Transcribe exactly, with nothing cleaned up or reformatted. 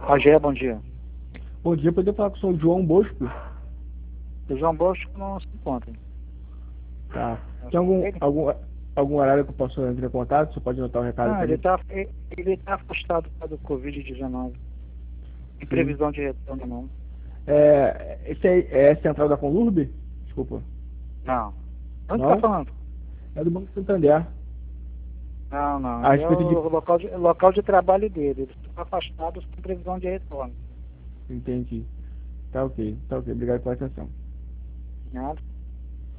Agé, bom dia. Bom dia, poderia falar com o senhor João Bosco? O João Bosco não se encontra. Tá. Tem algum, algum, algum horário que eu possa entrar em contato? Você pode anotar o recado Não, para ele mim? está ele tá afastado por causa do covid dezenove. Tem Sim. previsão de retorno, não. É, esse aí é a central da Conlurb? Desculpa. Não. Onde está Não? falando? É do Banco Santander. Não, não. A É respeito de... o local de, local de trabalho dele. Ele está afastado sem previsão de retorno. Entendi. Tá ok. Tá ok. Obrigado pela atenção. Nada.